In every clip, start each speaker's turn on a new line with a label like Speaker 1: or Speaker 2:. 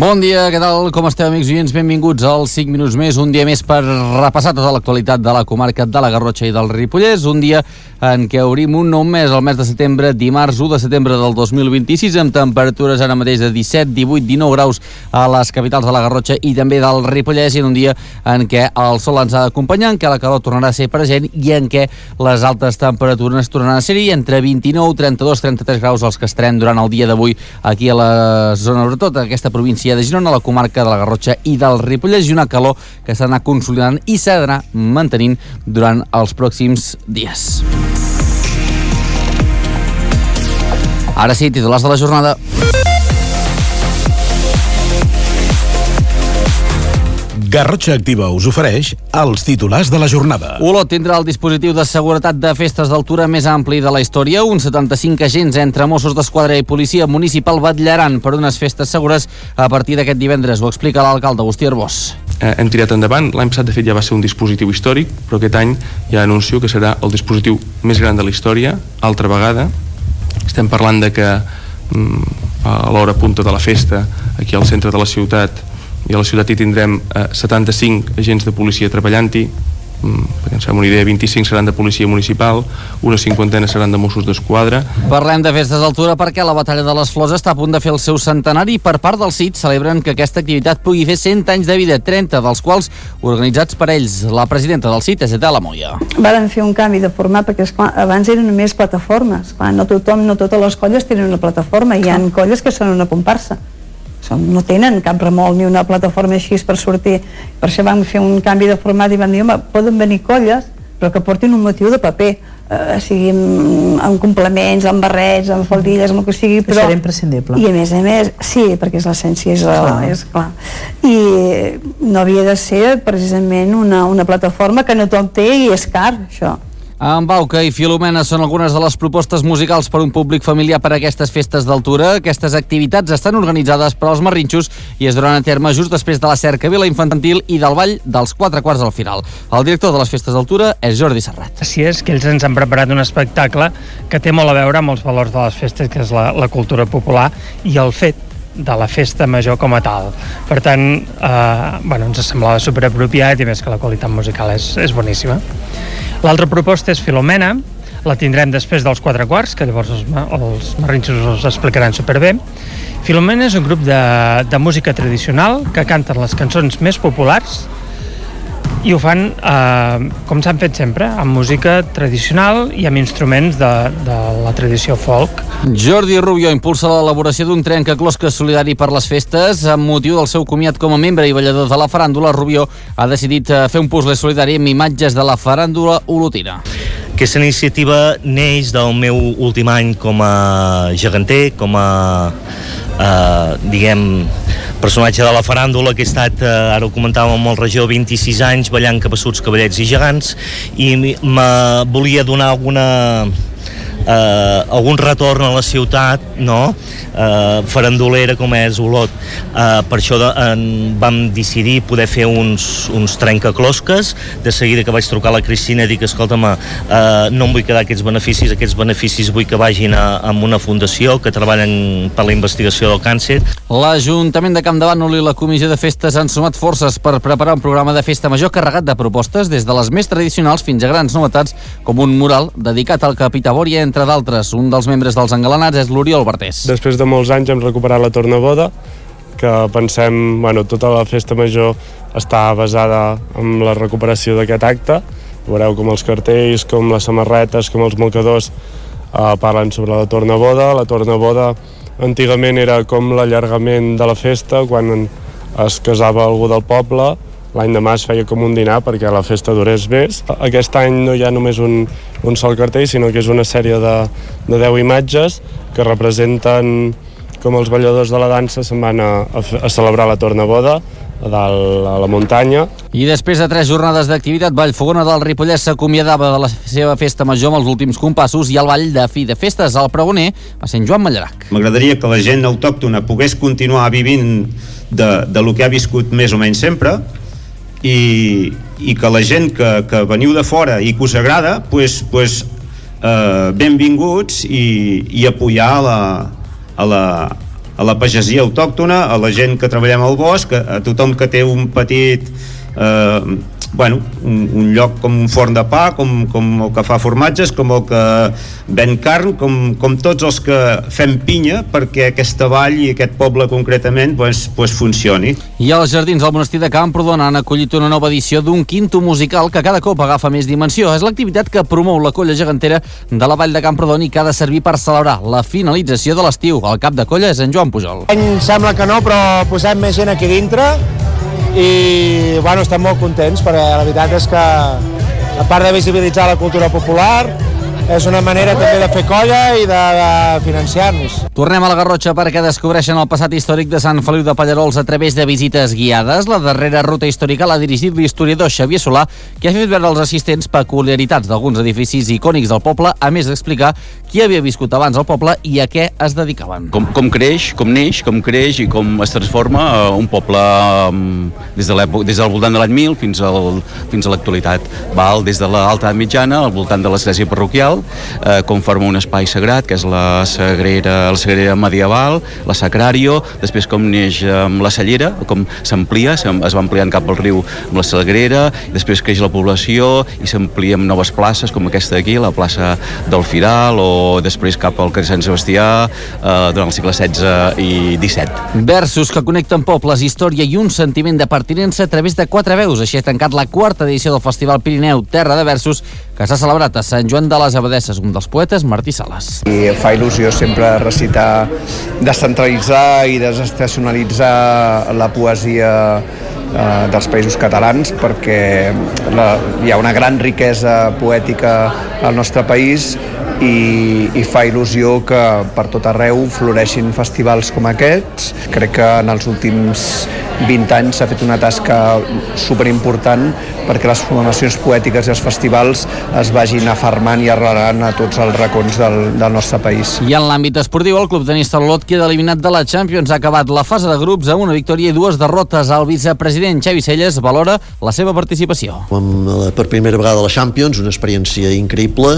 Speaker 1: Bon dia, què tal? Com esteu, amics i oients? Benvinguts als 5 minuts més, un dia més per repassar tota l'actualitat de la comarca de la Garrotxa i del Ripollès, un dia en què obrim un nou mes, el mes de setembre, dimarts 1 de setembre del 2026, amb temperatures ara mateix de 17, 18, 19 graus a les capitals de la Garrotxa i també del Ripollès, i en un dia en què el sol ens ha d'acompanyar, en què la calor tornarà a ser present i en què les altes temperatures tornaran a ser-hi entre 29, 32, 33 graus els que estarem durant el dia d'avui aquí a la zona, sobretot aquesta província de Girona, la comarca de la Garrotxa i del Ripollès, i una calor que s'ha d'anar consolidant i s'ha d'anar mantenint durant els pròxims dies. Ara sí, titulars de la jornada.
Speaker 2: Garrotxa Activa us ofereix els titulars de la jornada.
Speaker 1: Olot tindrà el dispositiu de seguretat de festes d'altura més ampli de la història. Uns 75 agents entre Mossos d'Esquadra i Policia Municipal vetllaran per unes festes segures a partir d'aquest divendres. Ho explica l'alcalde Agustí Arbós.
Speaker 3: Hem tirat endavant. L'any passat, de fet, ja va ser un dispositiu històric, però aquest any ja anuncio que serà el dispositiu més gran de la història, altra vegada. Estem parlant de que a l'hora punta de la festa, aquí al centre de la ciutat, i a la ciutat hi tindrem 75 agents de policia treballant-hi, perquè ens fem una idea, 25 seran de policia municipal, una 50 seran de Mossos d'Esquadra.
Speaker 1: Parlem de festes d'altura perquè la Batalla de les Flors està a punt de fer el seu centenari i per part del CIT celebren que aquesta activitat pugui fer 100 anys de vida, 30 dels quals organitzats per ells. La presidenta del CIT és Etela Moya.
Speaker 4: Varen fer un canvi de format perquè esclar, abans eren només plataformes. Clar, no totes les colles tenen una plataforma, hi ha colles que són una comparsa. No tenen cap remol ni una plataforma així per sortir. Per això vam fer un canvi de format i vam dir, home, poden venir colles però que portin un motiu de paper, sigui amb complements, amb barrets, amb faldilles, amb el que sigui, però
Speaker 5: serà imprescindible.
Speaker 4: I a més, sí, perquè és l'essència, és clar. I no havia de ser precisament una plataforma que no tothom té i és car, això.
Speaker 1: Embauca i Filomena són algunes de les propostes musicals per un públic familiar per a aquestes festes d'altura. Aquestes activitats estan organitzades per als Marrinxos i es duran a terme just després de la cercavila infantil i del ball dels 4 quarts al final. El director de les festes d'altura és Jordi Serrat.
Speaker 6: Així és que ells ens han preparat un espectacle que té molt a veure amb els valors de les festes, que és la cultura popular i el fet de la festa major com a tal. Per tant, ens semblava superapropiat i més que la qualitat musical és boníssima. L'altra proposta és Filomena, la tindrem després dels 4 quarts, que llavors els marrinxos us explicaran superbé. Filomena és un grup de música tradicional que canten les cançons més populars i ho fan com s'han fet sempre, amb música tradicional i amb instruments de la tradició folk.
Speaker 1: Jordi Rubio impulsa l'elaboració d'un trencaclosques solidari per les festes. Amb motiu del seu comiat com a membre i ballador de la faràndula, Rubio ha decidit fer un puzzle solidari amb imatges de la faràndula olotina.
Speaker 7: Aquesta iniciativa neix del meu últim any com a geganter, com a personatge de la faràndula, que he estat, ara ho comentàvem amb el Regió, 26 anys ballant Cabeçuts, Cavallets i Gegants, i volia donar algun retorn a la ciutat, no? Farandolera com és Olot. Per això vam decidir poder fer uns trencaclosques. De seguida que vaig trucar a la Cristina i dic, escolta'm, no em vull quedar aquests beneficis vull que vagin a una fundació que treballen per la investigació del càncer.
Speaker 1: L'Ajuntament de Campdevànol i la Comissió de Festes han sumat forces per preparar un programa de festa major carregat de propostes, des de les més tradicionals fins a grans novetats, com un mural dedicat al Capità Bòria, entre d'altres. Un dels membres dels engalanats és l'Oriol Bartés.
Speaker 8: Després de molts anys hem recuperat la tornaboda, que pensem, tota la festa major està basada en la recuperació d'aquest acte. Veureu com els cartells, com les samarretes, com els mocadors parlen sobre la tornaboda. La tornaboda antigament era com l'allargament de la festa, quan es casava algú del poble. L'any demà es feia com un dinar perquè la festa durés més. Aquest any no hi ha només un sol cartell, sinó que és una sèrie de 10 imatges que representen com els balladors de la dansa se'n van a celebrar la tornaboda a dalt a la muntanya.
Speaker 1: I després de 3 jornades d'activitat, Vallfogona del Ripollès s'acomiadava de la seva festa major amb els últims compassos i el ball de fi de festes al pregoner va ser en Joan Mallarac.
Speaker 9: M'agradaria que la gent autòctona pogués continuar vivint de lo que ha viscut més o menys sempre, i que la gent que veniu de fora i que us agrada, benvinguts i apoyar a a la pagesia autòctona, a la gent que treballem al bosc, a tothom que té un petit un lloc com un forn de pa, com el que fa formatges, com el que ven carn, com tots els que fem pinya perquè aquesta vall i aquest poble concretament funcioni.
Speaker 1: I als jardins del monestir de Camprodon han acollit una nova edició d'un quinto musical que cada cop agafa més dimensió. És l'activitat que promou la colla gegantera de la vall de Camprodon i que ha de servir per celebrar la finalització de l'estiu. El cap de colla és en Joan Pujol.
Speaker 5: Sembla que no, però posem més gent aquí dintre i estem molt contents perquè la veritat és que a part de visibilitzar la cultura popular és una manera també de fer colla i de financiar-nos.
Speaker 1: Tornem a la Garrotxa perquè descobreixen el passat històric de Sant Feliu de Pallerols a través de visites guiades. La darrera ruta històrica l'ha dirigit l'historiador Xavier Solà, que ha fet veure als assistents peculiaritats d'alguns edificis icònics del poble, a més d'explicar qui havia viscut abans al poble i a què es dedicaven.
Speaker 10: Com creix, com neix, com creix i com es transforma un poble des del voltant de l'any 1000 fins a l'actualitat. Des de l'alta edat mitjana, al voltant de l'església parroquial, com forma un espai sagrat, que és la sagrera medieval, la sacrario, després com neix la cellera, com s'amplia, es va ampliant cap al riu amb la sagrera, després creix la població i s'amplia amb noves places, com aquesta d'aquí, la plaça del Firal, o després cap al carrer Sant Sebastià, durant el segle XVI i XVII.
Speaker 1: Versos que connecten pobles, història i un sentiment de pertinença a través de 4 veus. Així ha tancat la 4ª edició del Festival Pirineu Terra de Versos, que s'ha celebrat a Sant Joan de les Abadesses, un dels poetes, Martí Sales.
Speaker 11: I fa il·lusió sempre recitar, descentralitzar i desestacionalitzar la poesia dels països catalans, perquè hi ha una gran riquesa poètica al nostre país i fa il·lusió que per tot arreu floreixin festivals com aquests. Crec que en els últims 20 anys s'ha fet una tasca superimportant perquè les formacions poètiques i els festivals es vagin afermant i arrelant a tots els racons del nostre país.
Speaker 1: I en l'àmbit esportiu, el club tenista Olot queda eliminat de la Champions. Ha acabat la fase de grups amb una victòria i 2 derrotes. El vicepresident Xavi Celles valora la seva participació.
Speaker 12: Per primera vegada a la Champions, una experiència increïble,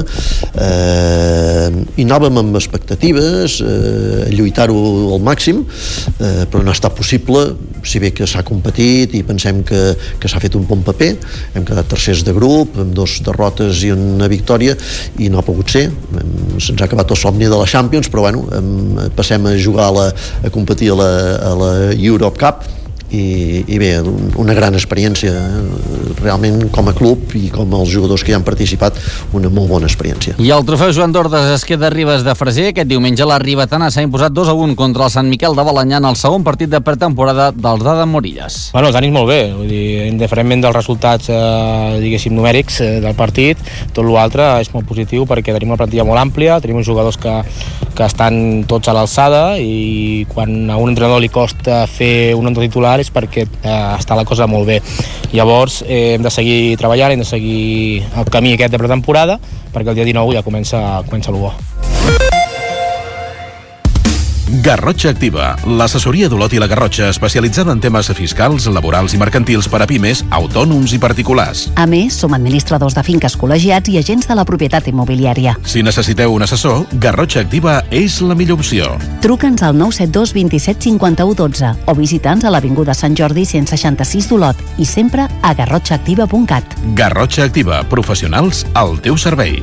Speaker 12: i anàvem amb expectatives, lluitar-ho al màxim, però no ha estat possible, si bé que s'ha competit i pensem que s'ha fet un bon paper. Hem quedat tercers de grup, amb 2 derrotes i una victòria, i no ha pogut ser. Se'ns ha acabat el somni de la Champions, però passem a jugar a competir a la Europe Cup, i bé, una gran experiència realment com a club i com els jugadors que hi han participat, una molt bona experiència.
Speaker 1: I el trofeu Joan d'Ordes es queda a Ribes de Freser. Aquest diumenge la ribetana s'ha imposat 2-1 contra el Sant Miquel de Balanyà en el segon partit de pretemporada dels d'Adam Morillas.
Speaker 5: Els ànims molt bé, vull dir, indiferentment dels resultats diguéssim numèrics del partit, tot l'altre és molt positiu perquè tenim una plantilla molt àmplia, tenim uns jugadors que estan tots a l'alçada, i quan a un entrenador li costa fer un 11 titular és perquè està la cosa molt bé. Llavors hem de seguir treballant, hem de seguir el camí aquest de pretemporada, perquè el dia 19 ja comença el bo.
Speaker 2: Garrotxa Activa, l'assessoria d'Olot i la Garrotxa especialitzada en temes fiscals, laborals i mercantils per a pimes, autònoms i particulars.
Speaker 13: A més, som administradors de finques col·legiats i agents de la propietat immobiliària.
Speaker 2: Si necessiteu un assessor, Garrotxa Activa és la millor opció.
Speaker 13: Truca'ns al 972 27 51 12 o visita'ns a l'Avinguda Sant Jordi 166 d'Olot i sempre a garrotxaactiva.cat.
Speaker 2: Garrotxa Activa, professionals al teu servei.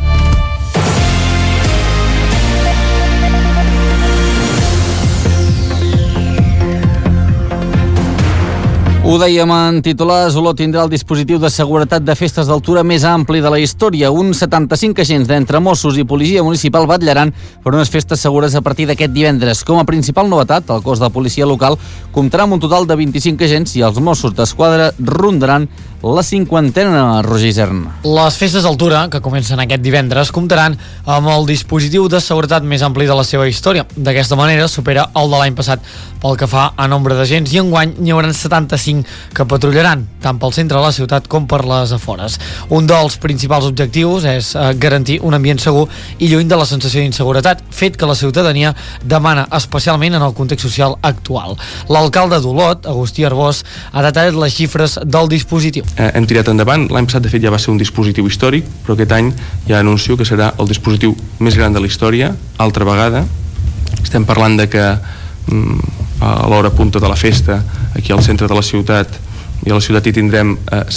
Speaker 1: Ho dèiem en titulars, Olot tindrà el dispositiu de seguretat de festes d'altura més ampli de la història. Uns 75 agents d'entre Mossos i Policia Municipal vetllaran per unes festes segures a partir d'aquest divendres. Com a principal novetat, el cos de policia local comptarà amb un total de 25 agents i els Mossos d'Esquadra rondaran la 50ena, Roger Isern.
Speaker 14: Les festes d'altura, que comencen aquest divendres, comptaran amb el dispositiu de seguretat més ampli de la seva història. D'aquesta manera supera el de l'any passat pel que fa a nombre d'agents, i enguany n'hi haurà 75 que patrullaran tant pel centre de la ciutat com per les afores. Un dels principals objectius és garantir un ambient segur i lluny de la sensació d'inseguretat, fet que la ciutadania demana especialment en el context social actual. L'alcalde d'Olot, Agustí Arbós, ha detallat les xifres del dispositiu.
Speaker 3: Hem tirat endavant, l'any passat de fet ja va ser un dispositiu històric, però aquest any ja anuncio que serà el dispositiu més gran de la història, altra vegada. Estem parlant de que a l'hora punta de la festa, aquí al centre de la ciutat, i a la ciutat hi tindrem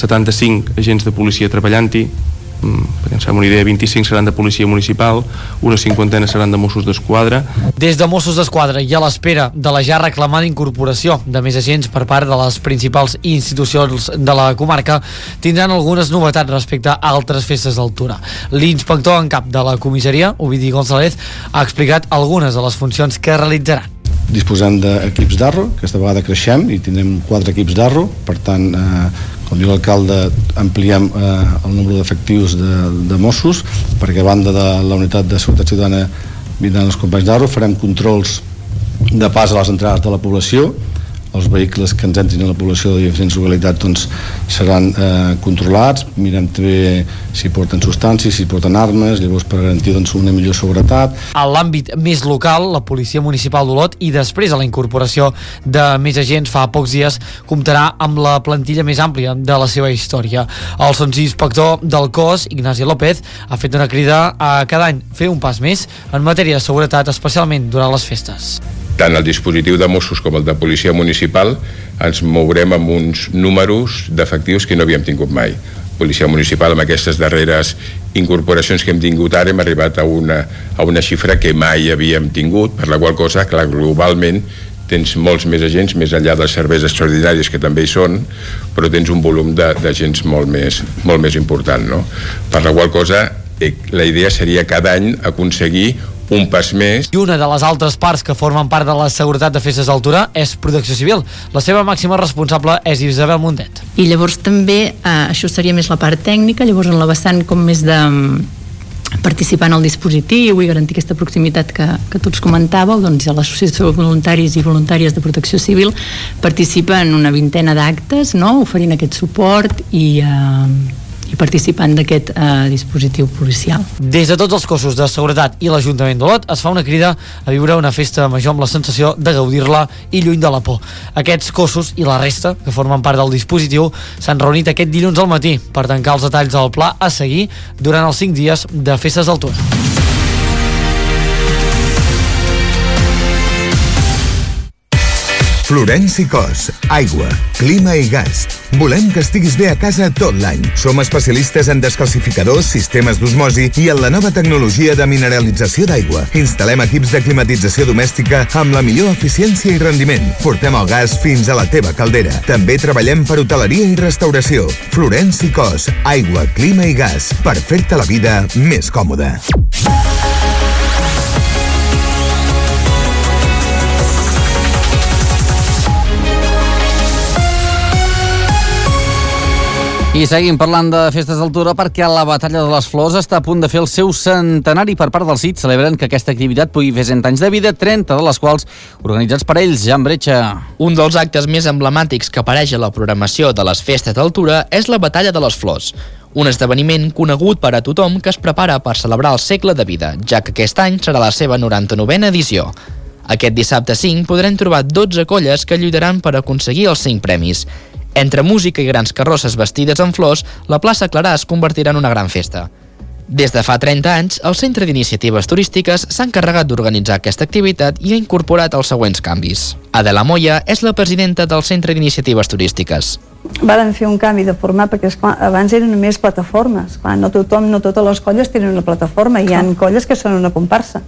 Speaker 3: 75 agents de policia treballant-hi, perquè ens fem una idea, 25 seran de policia municipal, una 50 seran de Mossos d'Esquadra.
Speaker 14: Des de Mossos d'Esquadra i a l'espera de la ja reclamada incorporació de més agents per part de les principals institucions de la comarca, tindran algunes novetats respecte a altres festes d'altura. L'inspector en cap de la comissaria, Ovidi González, ha explicat algunes de les funcions que realitzaran.
Speaker 15: Disposem d'equips d'arro, aquesta vegada creixem i tindrem 4 equips d'arro, per tant, com diu l'alcalde, ampliem el nombre d'efectius de Mossos, perquè a banda de la unitat de seguretat ciutadana vindran els companys d'arro, farem controls de pas a les entrades de la població, els vehicles que ens entrin a la població de diferents localitats doncs, seran controlats, mirem també si porten substàncies, si porten armes, llavors per garantir doncs, una millor seguretat.
Speaker 14: A l'àmbit més local, la Policia Municipal d'Olot, i després de la incorporació de més agents fa pocs dies, comptarà amb la plantilla més àmplia de la seva història. El sotsinspector del cos, Ignasi López, ha fet una crida a cada any fer un pas més en matèria de seguretat, especialment durant les festes.
Speaker 16: Tant el dispositiu de Mossos com el de Policia Municipal ens mourem amb uns números d'efectius que no havíem tingut mai. Policia Municipal, amb aquestes darreres incorporacions que hem tingut ara, hem arribat a una xifra que mai havíem tingut, per la qual cosa, clar, globalment tens molts més agents, més enllà dels serveis extraordinaris que també hi són, però tens un volum d'agents molt més important, no? Per la qual cosa, la idea seria cada any aconseguir un pas més.
Speaker 14: I una de les altres parts que formen part de la seguretat de festes d'altura és Protecció Civil. La seva màxima responsable és Isabel Mundet.
Speaker 17: I llavors també, això seria més la part tècnica, llavors en la vessant com més de participar en el dispositiu i garantir aquesta proximitat que tots comentàveu, doncs l'Associació de Voluntaris i Voluntàries de Protecció Civil participa en una vintena d'actes, no?, oferint aquest suport i participant d'aquest dispositiu policial.
Speaker 14: Des de tots els cossos de seguretat i l'Ajuntament d'Olot es fa una crida a viure una festa major amb la sensació de gaudir-la i lluny de la por. Aquests cossos i la resta, que formen part del dispositiu, s'han reunit aquest dilluns al matí per tancar els detalls del pla a seguir durant els 5 dies de festes d'altura.
Speaker 18: Florenci Cos, aigua, clima i gas. Volem que estiguis bé a casa tot l'any. Som especialistes en descalcificadors, sistemes d'osmosi i en la nova tecnologia de mineralització d'aigua. Instal·lem equips de climatització domèstica amb la millor eficiència i rendiment. Portem el gas fins a la teva caldera. També treballem per hoteleria i restauració. Florenci Cos, aigua, clima i gas. Per fer-te la vida més còmoda.
Speaker 1: I seguim parlant de festes d'altura perquè la Batalla de les Flors està a punt de fer el seu centenari per part del CIT. Celebren que aquesta activitat pugui fer 100 anys de vida, 30 de les quals organitzats per ells. Jan Bretxa.
Speaker 19: Un dels actes més emblemàtics que apareix a la programació de les festes d'altura és la Batalla de les Flors, un esdeveniment conegut per a tothom que es prepara per celebrar el segle de vida, ja que aquest any serà la seva 99a edició. Aquest dissabte 5 podrem trobar 12 colles que lluitaran per aconseguir els 5 premis. Entre música i grans carrosses vestides en flors, la plaça Clarà es convertirà en una gran festa. Des de fa 30 anys, el Centre d'Iniciatives Turístiques s'ha encarregat d'organitzar aquesta activitat i ha incorporat els següents canvis. Adela Moya és la presidenta del Centre d'Iniciatives Turístiques.
Speaker 4: Varen fer un canvi de format perquè abans eren només plataformes. No totes les colles tenen una plataforma, hi ha colles que són una comparsa.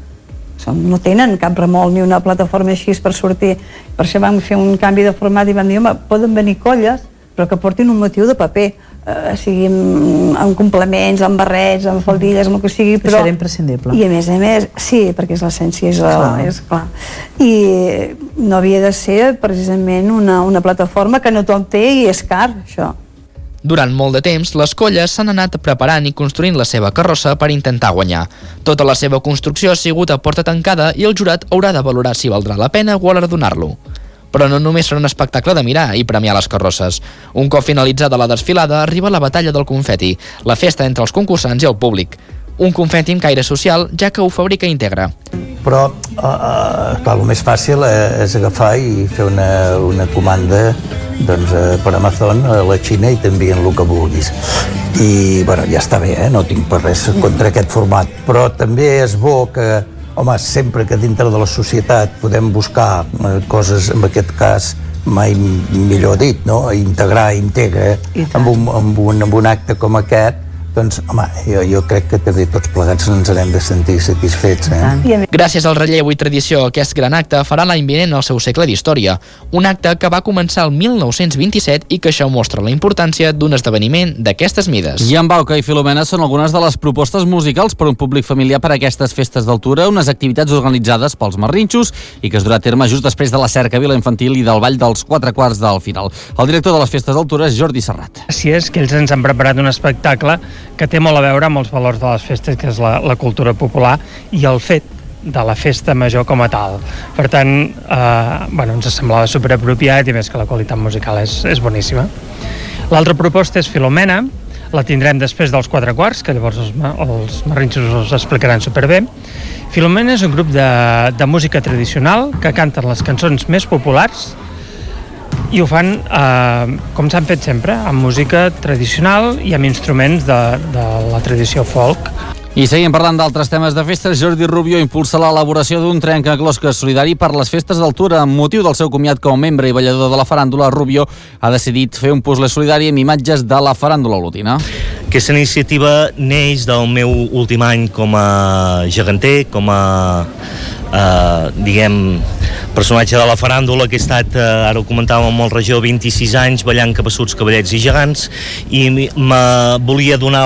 Speaker 4: No tenen cap remolc ni una plataforma així per sortir. Per això vam fer un canvi de format i vam dir, home, poden venir colles, però que portin un motiu de paper, sigui amb complements, amb barrets, amb faldilles, amb el que sigui, però...
Speaker 20: Això era imprescindible.
Speaker 4: I a més, sí, perquè és l'essència, és clar. I no havia de ser precisament una plataforma que no tothom té i és car, això.
Speaker 19: Durant molt de temps, les colles s'han anat preparant i construint la seva carrossa per intentar guanyar. Tota la seva construcció ha sigut a porta tancada i el jurat haurà de valorar si valdrà la pena guardonar-lo. Però no només serà un espectacle de mirar i premiar les carrosses. Un cop finalitzada la desfilada, arriba la batalla del confeti, la festa entre els concursants i el públic. Un confeti amb caire social, ja que ho fabrica íntegre.
Speaker 21: Però, clar, el més fàcil és agafar i fer una comanda per Amazon a la Xina i t'envien el que vulguis. I, bueno, ja està bé, no tinc per res contra aquest format, però també és bo que home, sempre que dintre de la societat podem buscar coses, en aquest cas mai millor dit, no? Integra amb un acte com aquest, doncs, home, jo crec que també tots plegats ens n'hem de sentir satisfets.
Speaker 19: Gràcies al relleu i tradició, aquest gran acte farà l'any vinent el seu segle d'història, un acte que va començar el 1927 i que això mostra la importància d'un esdeveniment d'aquestes mides.
Speaker 1: I en Bauca i Filomena són algunes de les propostes musicals per a un públic familiar per a aquestes festes d'altura, unes activitats organitzades pels marrinxos i que es durà a terme just després de la cercavila infantil i del ball dels 4 quarts del final. El director de les festes d'altura és Jordi Serrat.
Speaker 6: Gràcies, que ells ens han preparat un espectacle que té molt a veure amb els valors de les festes, que és la cultura popular i el fet de la festa major com a tal. Per tant, ens semblava superapropiat i més que la qualitat musical és boníssima. L'altra proposta és Filomena, la tindrem després dels 4 quarts, que llavors els marrinxos us explicaran superbé. Filomena és un grup de música tradicional que canten les cançons més populars i ho fan com s'han fet sempre, amb música tradicional i amb instruments de la tradició folk.
Speaker 1: I seguim parlant d'altres temes de festes. Jordi Rubio impulsa l'elaboració d'un trencaclosques solidari per les festes d'altura. Amb motiu del seu comiat com a membre i ballador de la faràndula, Rubio ha decidit fer un puzzle solidari amb imatges de la faràndula olotina.
Speaker 7: Aquesta iniciativa neix del meu últim any com a geganter, com a personatge de la faràndula, que he estat, ara ho comentàvem amb el Regió, 26 anys ballant Cabassuts, Cavallets i Gegants, i volia donar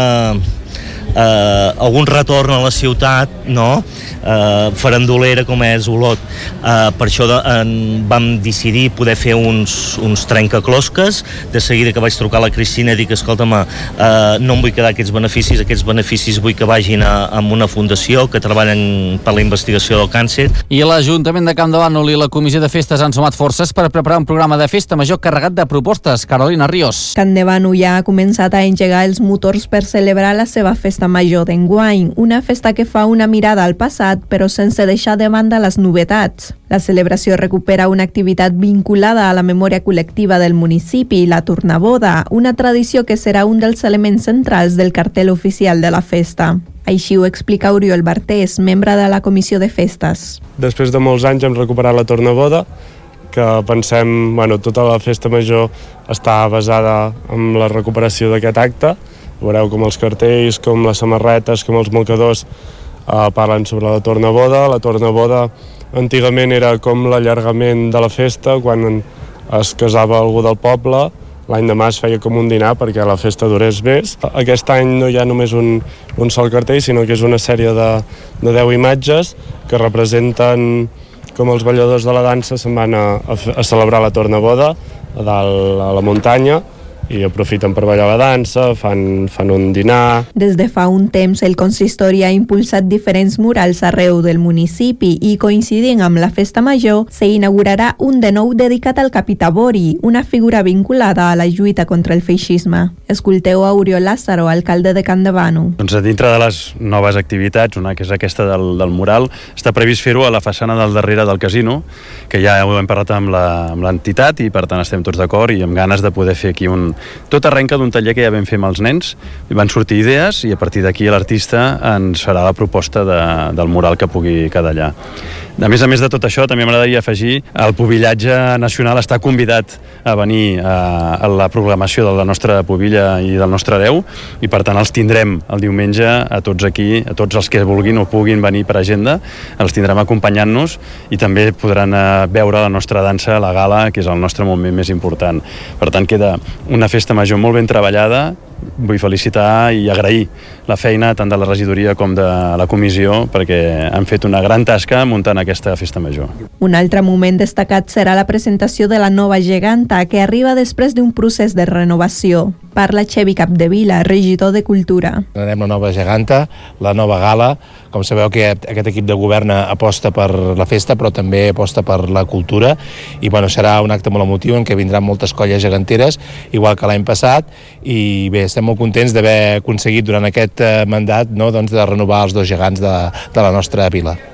Speaker 7: algun retorn a la ciutat, no? Farandolera com és Olot. Per això vam decidir poder fer uns trencaclosques. De seguida que vaig trucar a la Cristina i dic, escolta'm, no em vull quedar aquests beneficis vull que vagin a una fundació que treballen per la investigació del càncer.
Speaker 1: I l'Ajuntament de Campdevànol i la Comissió de Festes han sumat forces per preparar un programa de festa major carregat de propostes. Carolina Ríos.
Speaker 20: Campdevànol ja ha començat a engegar els motors per celebrar la seva festa major d'enguany, una festa que fa una mirada al passat però sense deixar de banda les novetats. La celebració recupera una activitat vinculada a la memòria col·lectiva del municipi, la tornaboda, una tradició que serà un dels elements centrals del cartell oficial de la festa. Així ho explica Oriol Bartés, membre de la Comissió de Festes.
Speaker 8: Després de molts anys hem recuperat la tornaboda, que pensem, tota la festa major està basada en la recuperació d'aquest acte. Veureu com els cartells, com les samarretes, com els mocadors parlen sobre la tornaboda. La tornaboda antigament era com l'allargament de la festa, quan es casava algú del poble. L'any demà es feia com un dinar perquè la festa durés més. Aquest any no hi ha només un sol cartell, sinó que és una sèrie de 10 imatges que representen com els balladors de la dansa se'n van a celebrar la tornaboda a dalt a la muntanya i aprofiten per ballar la dansa, fan un dinar.
Speaker 20: Des de fa un temps, el consistori ha impulsat diferents murals arreu del municipi i, coincidint amb la festa major, s'inaugurarà un de nou dedicat al Capità Bori, una figura vinculada a la lluita contra el feixisme. Escolteu a Oriol Lázaro, alcalde de Campdevànol.
Speaker 22: Doncs dintre de les noves activitats, una que és aquesta del mural, està previst fer-ho a la façana del darrere del casino, que ja ho hem parlat amb l'entitat i per tant estem tots d'acord i amb ganes de poder fer aquí tot arrenca d'un taller que ja vam fer amb els nens, van sortir idees i a partir d'aquí l'artista ens farà la proposta del mural que pugui quedar allà. A més de tot això, també m'agradaria afegir el Pubillatge Nacional està convidat a venir a la programació de la nostra pubilla i del nostre hereu i per tant els tindrem el diumenge a tots aquí, a tots els que vulguin o puguin venir per agenda, els tindrem acompanyant-nos i també podran veure la nostra dansa, la gala, que és el nostre moment més important. Per tant, queda una festa major molt ben treballada. Vull felicitar i agrair la feina tant de la regidoria com de la comissió perquè han fet una gran tasca muntant aquesta festa major.
Speaker 20: Un altre moment destacat serà la presentació de la nova geganta que arriba després d'un procés de renovació. Parla Xevi Capdevila, regidor de Cultura.
Speaker 5: Tenim la nova geganta, la nova gala. Com sabeu, aquest equip de govern aposta per la festa però també aposta per la cultura i serà un acte molt emotiu en què vindran moltes colles geganteres, igual que l'any passat, i bé, estem molt contents d'haver aconseguit durant aquest mandat de renovar els dos gegants de la nostra vila.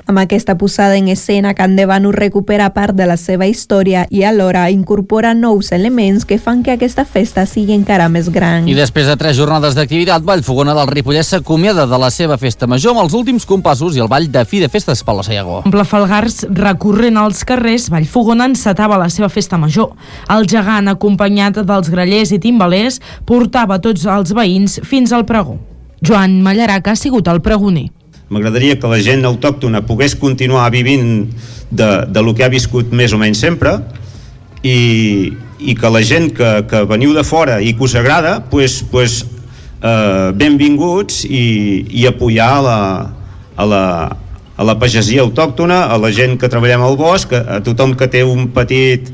Speaker 20: Amb aquesta posada en escena, Can Devanu recupera part de la seva història i alhora incorpora nous elements que fan que aquesta festa sigui encara més gran.
Speaker 1: I després de 3 jornades d'activitat, Vallfogona del Ripollès s'acomiada de la seva festa major amb els últims compassos i el ball de fi de festes Paula Sayago.
Speaker 9: Amb Falgars recorrent els carrers, Vallfogona encetava la seva festa major. El gegant, acompanyat dels grallers i timbalers, portava tots els veïns fins al pregó. Joan Mallaraca ha sigut el pregoner.
Speaker 10: M'agradaria que la gent autòctona pogués continuar vivint de lo que ha viscut més o menys sempre i que la gent que veniu de fora i que us agrada, benvinguts i apoyar a la pagesia autòctona, a la gent que treballem al bosc, a tothom que té un petit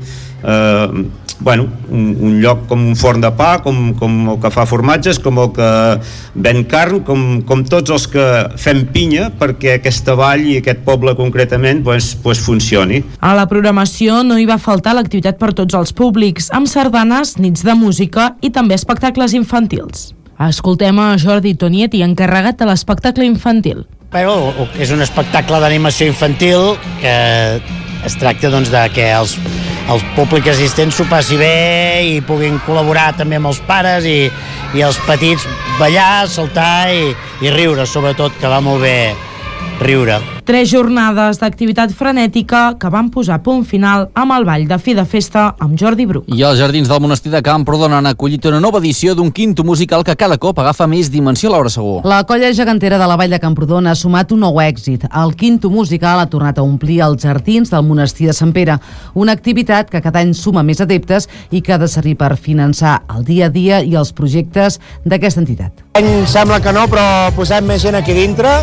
Speaker 10: un lloc com un forn de pa, com el que fa formatges, com el que ven carn, com tots els que fem pinya perquè aquesta vall i aquest poble concretament funcioni.
Speaker 9: A la programació no hi va faltar l'activitat per tots els públics, amb sardanes, nits de música i també espectacles infantils. Escoltem a Jordi Tonietti, encarregat de l'espectacle infantil.
Speaker 23: És un espectacle d'animació infantil que es tracta de que el públic assistent s'ho passi bé i puguin col·laborar també amb els pares i els petits ballar, saltar i riure, sobretot, que va molt bé riure.
Speaker 9: 3 jornades d'activitat frenètica que van posar punt final amb el ball de fi de festa amb Jordi Bruc.
Speaker 1: I els Jardins del Monestir de Camprodon han acollit una nova edició d'un quinto musical que cada cop agafa més dimensió, Laura Segú.
Speaker 24: La colla gegantera de la Vall de Camprodon ha sumat un nou èxit. El quinto musical ha tornat a omplir els Jardins del Monestir de Sant Pere, una activitat que cada any suma més adeptes i que ha de servir per finançar el dia a dia i els projectes d'aquesta entitat.
Speaker 25: Sembla que no, però posem més gent aquí dintre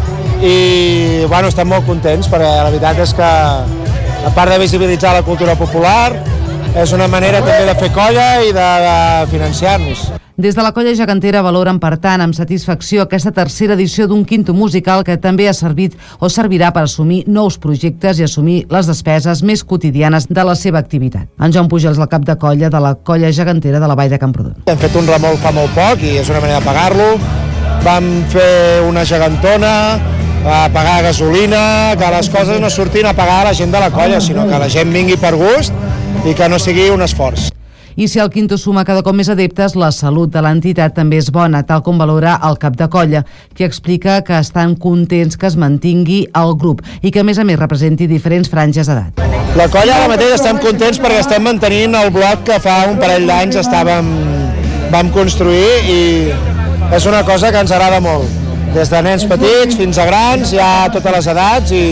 Speaker 25: i estem molt contents perquè la veritat és que, a part de visibilitzar la cultura popular, és una manera també de fer colla i de financiar-nos.
Speaker 24: Des de la colla gegantera valoren, per tant, amb satisfacció aquesta tercera edició d'un quinto musical que també ha servit o servirà per assumir nous projectes i assumir les despeses més quotidianes de la seva activitat. En Joan Pujals, el cap de colla de la colla gegantera de la Vall de Camprodon.
Speaker 25: Hem fet un remolc fa molt poc i és una manera de pagar-lo. Vam fer una gegantona, a pagar gasolina, que les coses no surtin a pagar a la gent de la colla, sinó que la gent vingui per gust i que no sigui un esforç.
Speaker 24: I si el quinto suma cada cop més adeptes, la salut de l'entitat també és bona, tal com valora el cap de colla, que explica que estan contents que es mantingui el grup i que a més representi diferents franges d'edat.
Speaker 25: La colla ara mateix estem contents perquè estem mantenint el bloc que fa un parell d'anys vam construir i és una cosa que ens agrada molt. Des de nens petits fins a grans, hi ha totes les edats i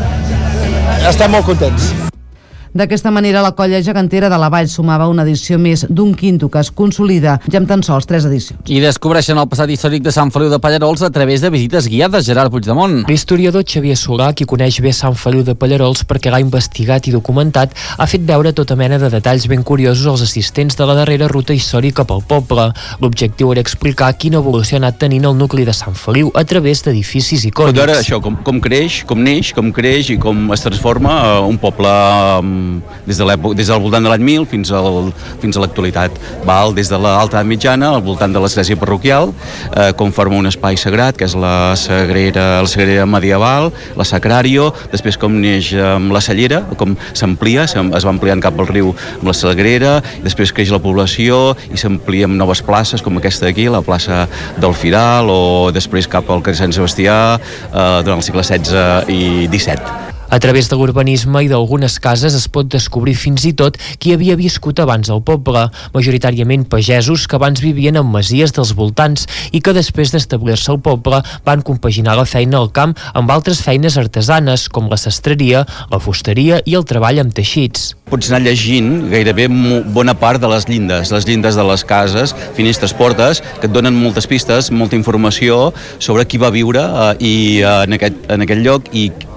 Speaker 25: estem molt contents.
Speaker 24: D'aquesta manera, la colla gegantera de la Vall sumava una edició més d'un quinto que es consolida ja amb tan sols 3 edicions.
Speaker 1: I descobreixen el passat històric de Sant Feliu de Pallerols a través de visites guiades. Gerard Puigdemont.
Speaker 26: L'historiador Xavier Solà, qui coneix bé Sant Feliu de Pallerols perquè l'ha investigat i documentat, ha fet veure tota mena de detalls ben curiosos als assistents de la darrera ruta històrica pel poble. L'objectiu era explicar quina evolució ha anat tenint el nucli de Sant Feliu a través d'edificis icònics.
Speaker 27: Però ara això, com creix, com neix, com creix i com es transforma un poble des del voltant de l'any 1000 fins a l'actualitat. Val des de l'alta edat mitjana al voltant de l'església parroquial, com forma un espai sagrat, que és la sagrera medieval, la sacrario, després com neix la cellera, com s'amplia, es va ampliant cap al riu amb la sagrera, després creix la població i s'amplia amb noves places, com aquesta d'aquí, la plaça del Firal, o després cap al carrer Sant Sebastià, durant el segle XVI i XVII.
Speaker 26: A través de l'urbanisme i d'algunes cases es pot descobrir fins i tot qui havia viscut abans al poble, majoritàriament pagesos que abans vivien en masies dels voltants i que després d'establir-se al poble van compaginar la feina al camp amb altres feines artesanes com la sastreria, la fusteria i el treball amb teixits.
Speaker 27: Pots anar llegint gairebé bona part de les llindes de les cases, finestres, portes, que et donen moltes pistes, molta informació sobre qui va viure en aquest lloc i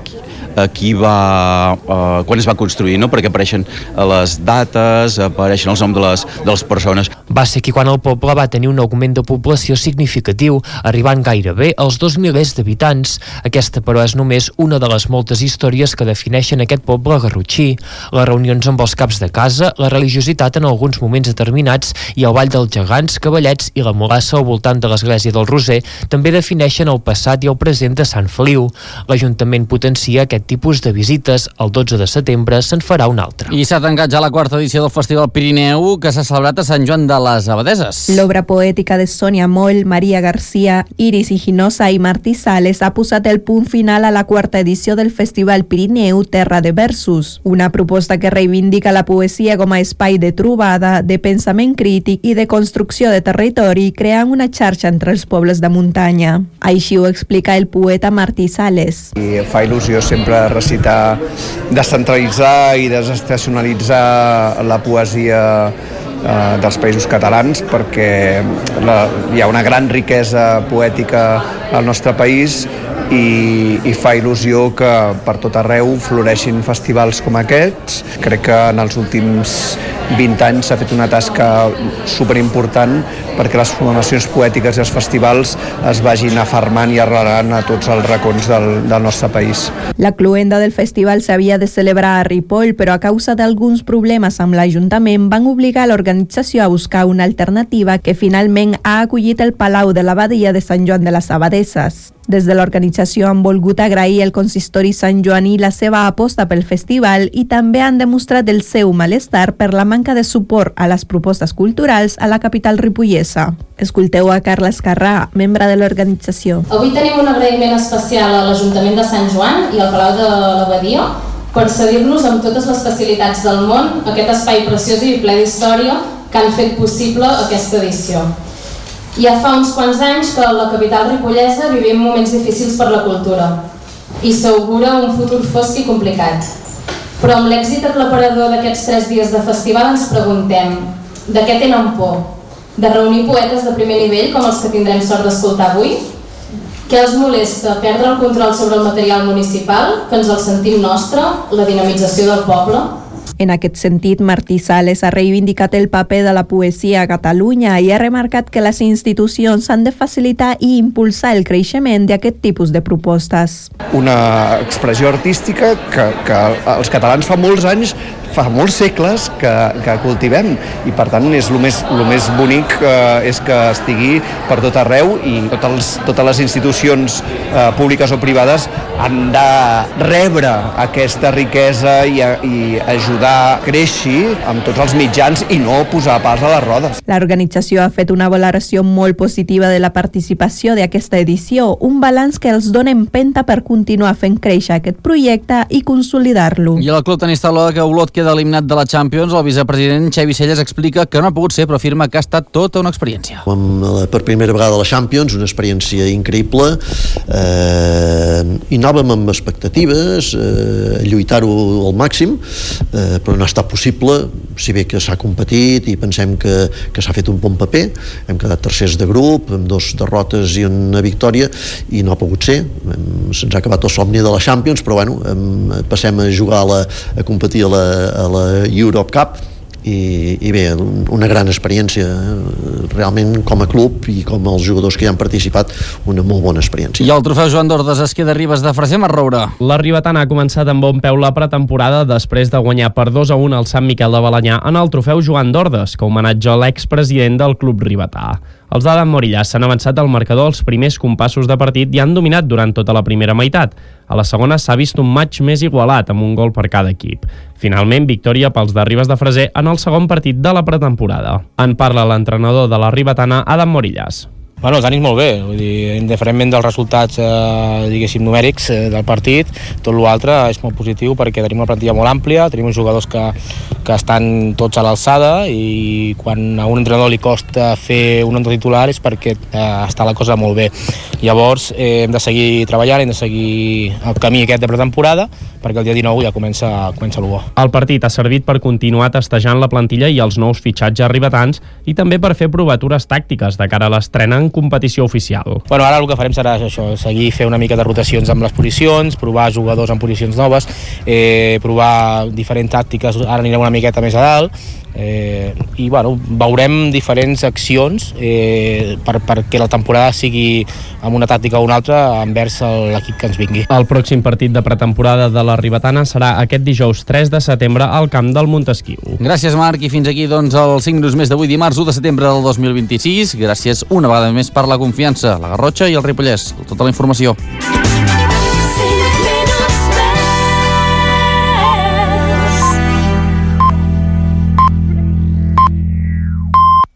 Speaker 27: quan es va construir, no? Perquè apareixen les dates, apareixen els noms de les persones.
Speaker 26: Va ser aquí quan el poble va tenir un augment de població significatiu, arribant gairebé als 2 milers d'habitants. Aquesta, però, és només una de les moltes històries que defineixen aquest poble garrotxí. Les reunions amb els caps de casa, la religiositat en alguns moments determinats i el ball dels gegants, cavallets i la molassa al voltant de l'església del Roser també defineixen el passat i el present de Sant Feliu. L'Ajuntament potencia aquest tipus de visites. El 12 de setembre se'n farà una altra.
Speaker 1: I s'ha tancat ja la 4ª edició del Festival Pirineu, que s'ha celebrat a Sant Joan de les Abadeses.
Speaker 20: L'obra poètica de Sònia Moll, Maria Garcia, Iris Higinosa i Martí Sales ha posat el punt final a la 4ª edició del Festival Pirineu Terra de Versos, una proposta que reivindica la poesia com a espai de trobada, de pensament crític i de construcció de territori, creant una xarxa entre els pobles de muntanya. Així ho explica el poeta Martí Sales.
Speaker 2: I fa il·lusió sempre recitar, descentralitzar i desestacionalitzar la poesia dels països catalans, perquè hi ha una gran riquesa poètica al nostre país i fa il·lusió que per tot arreu floreixin festivals com aquests. Crec que en els últims 20 anys s'ha fet una tasca superimportant perquè les formacions poètiques i els festivals es vagin afermant i arrelant a tots els racons del nostre país.
Speaker 20: La cloenda del festival s'havia de celebrar a Ripoll, però a causa d'alguns problemes amb l'Ajuntament van obligar l'organització a buscar una alternativa que finalment ha acollit el Palau de l'Abadia de Sant Joan de les Abadesses. Des de l'organització han volgut agrair al consistori santjoaní la seva aposta pel festival i també han demostrat el seu malestar per la manca de suport a les propostes culturals a la capital ripollesa. Escolteu a Carla Escarrà, membre de l'organització.
Speaker 3: Avui tenim un agraïment especial a l'Ajuntament de Sant Joan i al Palau de l'Abadia per cedir-nos amb totes les facilitats del món aquest espai preciós i ple d'història que han fet possible aquesta edició. Ja fa uns quants anys que a la capital ripollesa vivim moments difícils per la cultura i s'augura un futur fosc i complicat. Però amb l'èxit aclaparador d'aquests 3 dies de festival ens preguntem: de què tenen por? De reunir poetes de primer nivell com els que tindrem sort d'escoltar avui? Què els molesta? Perdre el control sobre el material municipal, que ens el sentim nostre, la dinamització del poble?
Speaker 20: En aquest sentit, Martí Sales ha reivindicat el paper de la poesia a Catalunya i ha remarcat que les institucions han de facilitar i impulsar el creixement d'aquest tipus de propostes.
Speaker 2: Una expressió artística que els catalans fa molts anys, fa molts segles que cultivem i per tant és el més bonic és que estigui per tot arreu i totes les institucions públiques o privades han de rebre aquesta riquesa i ajudar a créixer amb tots els mitjans i no posar pals a les rodes.
Speaker 20: L'organització ha fet una valoració molt positiva de la participació d'aquesta edició, un balanç que els dona empenta per continuar fent créixer aquest projecte i consolidar-lo.
Speaker 1: I el club tenista que Olot queda eliminat de la Champions, el vicepresident Xavi Celles explica que no ha pogut ser, però afirma que ha estat tota una experiència.
Speaker 11: Per primera vegada a la Champions, una experiència increïble, i anàvem amb expectatives, lluitar-ho al màxim, però no ha estat possible, si bé que s'ha competit i pensem que s'ha fet un bon paper. Hem quedat tercers de grup, amb 2 derrotes i una victòria, i no ha pogut ser. Se'ns ha acabat el somni de la Champions, però bueno, passem a jugar a competir a la Europe Cup, i bé, una gran experiència realment com a club i com els jugadors que hi han participat, una molt bona experiència.
Speaker 1: I el trofeu Joan d'Ordes es queda a Ribes de Freser, Marroura.
Speaker 12: La ribetana ha començat amb bon peu la pretemporada després de guanyar per 2-1 al Sant Miquel de Balanyà en el trofeu Joan d'Ordes, que homenatja l'expresident del club ribetà. Els d'Adam Morillàs s'han avançat al marcador als primers compassos de partit i han dominat durant tota la primera meitat. A la segona s'ha vist un matx més igualat, amb un gol per cada equip. Finalment, victòria pels de Ribes de Freser en el segon partit de la pretemporada. En parla l'entrenador de la ribetana, Adam Morillàs.
Speaker 5: Bueno, els ànims molt bé, vull dir, indiferentment dels resultats diguéssim numèrics del partit, tot l'altre és molt positiu perquè tenim una plantilla molt àmplia, tenim uns jugadors que estan tots a l'alçada i quan a un entrenador li costa fer un once titular és perquè està la cosa molt bé. Llavors hem de seguir treballant, hem de seguir el camí aquest de pretemporada perquè el dia 19 ja comença el bo.
Speaker 12: El partit ha servit per continuar testejant la plantilla i els nous fitxatges ribetans i també per fer provatures tàctiques de cara a l'estrena en competició oficial.
Speaker 5: Bueno, ara el que farem serà això, seguir fer una mica de rotacions amb les posicions, provar jugadors en posicions noves, provar diferents tàctiques, ara anirem una miqueta més a dalt, i bueno, veurem diferents accions perquè la temporada sigui amb una tàctica o una altra envers l'equip que ens vingui.
Speaker 12: El pròxim partit de pretemporada de la Ribetana serà aquest dijous 3 de setembre al camp del Montesquiu.
Speaker 1: Gràcies, Marc, i fins aquí doncs els 5 minuts més d'avui, dimarts 1 de setembre del 2026. Gràcies una vegada més per la confiança, la Garrotxa i el Ripollès. Tota la informació.